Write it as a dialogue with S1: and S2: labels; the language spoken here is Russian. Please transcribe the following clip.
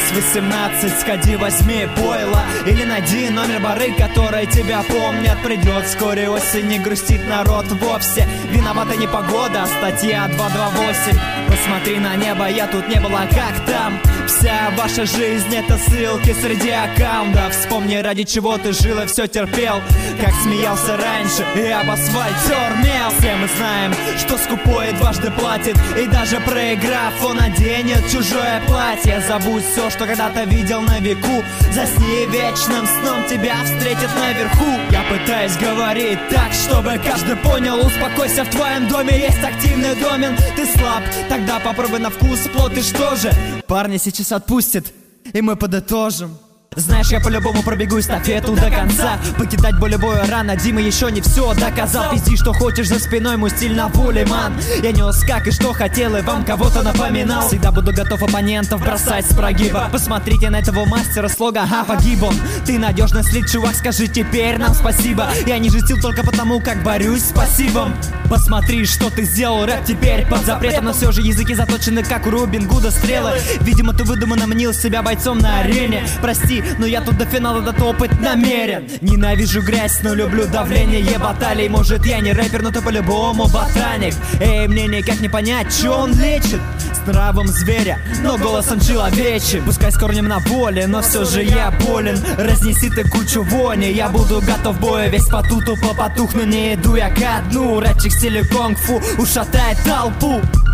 S1: есть 18, сходи возьми пойло или найди номер бары, которые тебя помнят. Придет вскоре осень, не грустит народ вовсе. Виновата не погода, статья 228. Посмотри на небо, я тут не была, как там? Вся ваша жизнь это ссылки среди аккаунтов. Вспомни, ради чего ты жил и все терпел, как смеялся раньше и об асфальт термел. Все мы знаем, что скупой дважды платит, и даже проиграв, он наденет чужое платье. Забудь все, что когда-то видел на веку. Засни вечным сном, тебя встретят наверху. Я пытаюсь говорить так, чтобы каждый понял. Успокойся, в твоем доме есть активный домен. Ты слаб, тогда попробуй на вкус плод. И что же, парни сейчас отпустят, и мы подытожим. Знаешь, я по-любому пробегу эстафету до конца. Покидать более боя рано, Дима еще не все доказал. Пизди, что хочешь, за спиной мой стиль на воле, ман. Я нес как и что хотел, и вам кого-то напоминал. Всегда буду готов оппонентов бросать с прогиба. Посмотрите на этого мастера слога, погиб он. Ты надежный слит, чувак, скажи теперь нам спасибо. Я не жестил только потому, как борюсь с пассивом. Посмотри, что ты сделал, рэп теперь под запретом. Но все же языки заточены, как у Робин Гуда стрелы. Видимо, ты выдуманно мнил себя бойцом на арене. Прости, но я тут до финала дотопать намерен. Ненавижу грязь, но люблю давление баталий. Может, я не рэпер, но ты по-любому ботаник. Эй, мне никак не понять, что он лечит. С нравом зверя, но голосом человечий. Пускай с корнем на воле, но все же я болен. Разнеси ты кучу вони, я буду готов в бою. Весь потуту по потухну, не иду я ко дну. Рэпчик в стиле кунг-фу ушатает толпу.